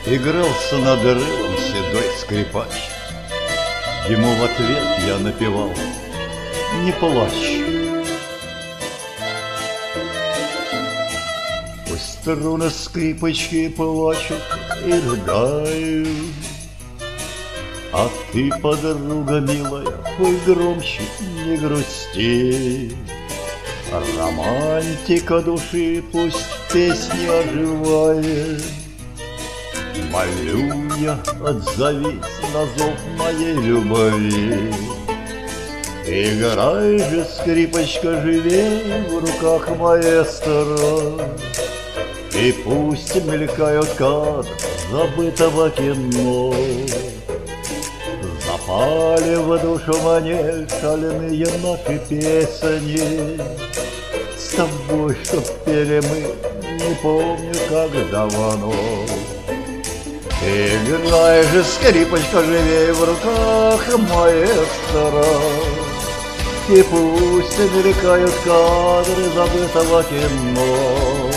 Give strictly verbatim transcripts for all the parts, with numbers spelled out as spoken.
Игрался надрывом седой скрипач. Ему в ответ я напевал: не плачь. Пусть струны скрипочки плачут и рыдают, а ты, подруга милая, пой громче, не грусти. Романтика души пусть в песне оживает. Молю я, отзовись на зов моей любви. Играй же, скрипочка, живей в руках маэстро. И пусть мелькают кадры забытого кино. Запали в душу мне шаленые наши песни. С тобой, что пели мы, не помню, как давно. Играй же, скрипочка, живей в руках маэстро. И пусть мелькают кадры забытого кино.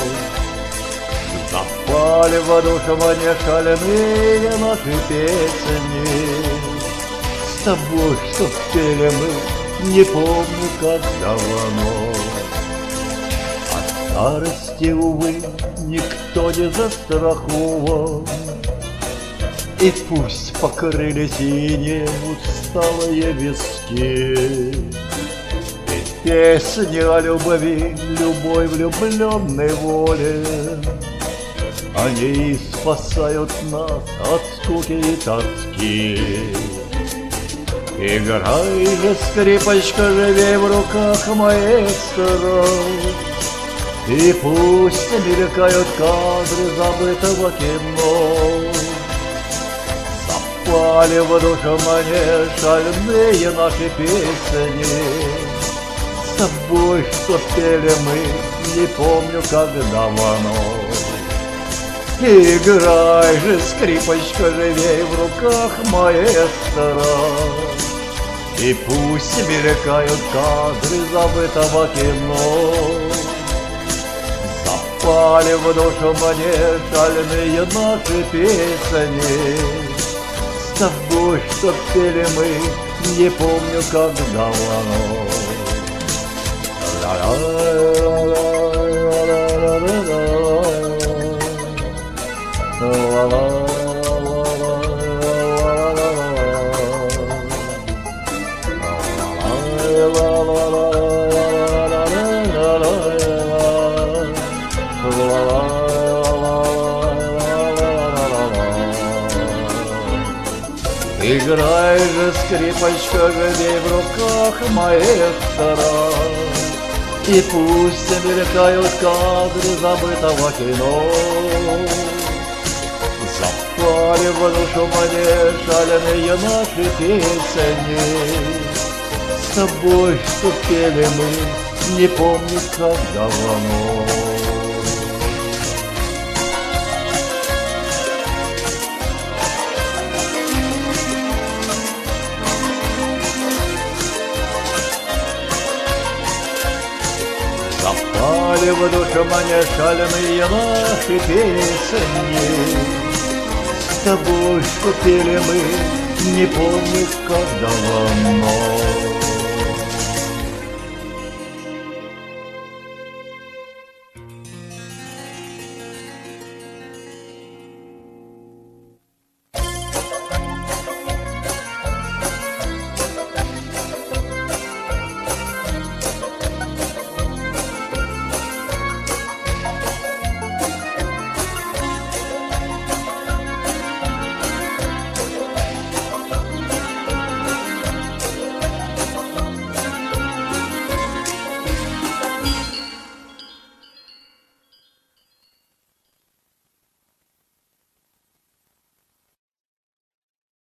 Запали в душу мне шаленые наши песни. С тобой, что пели мы, не помню, как давно. От старости, увы, никто не застрахован. И пусть покрыли синим усталые виски. Ведь песни о любви, любой влюбленной воле, они спасают нас от скуки и тоски. Играй же, скрипочка, живей в руках маэстро. И пусть мелькают кадры забытого кино. Запали в душу мне шальные наши песни. С тобой, что пели мы, не помню, как давно. Играй же, скрипочка, живей в руках маэстро. И пусть мелькают кадры забытого кино. Запали в душу мне шальные наши песни. С тобой, что пели мы, не помню, как давно. Играй же, скрипочка, живей в руках маэстро. И пусть мелькают кадры забытого кино. Запали в душу мне шаленые наши песни. С тобой, что пели мы, не помню, как давно. Запали в душу мне шаленые наши песни. С тобой, что пели мы, не помню, как давно.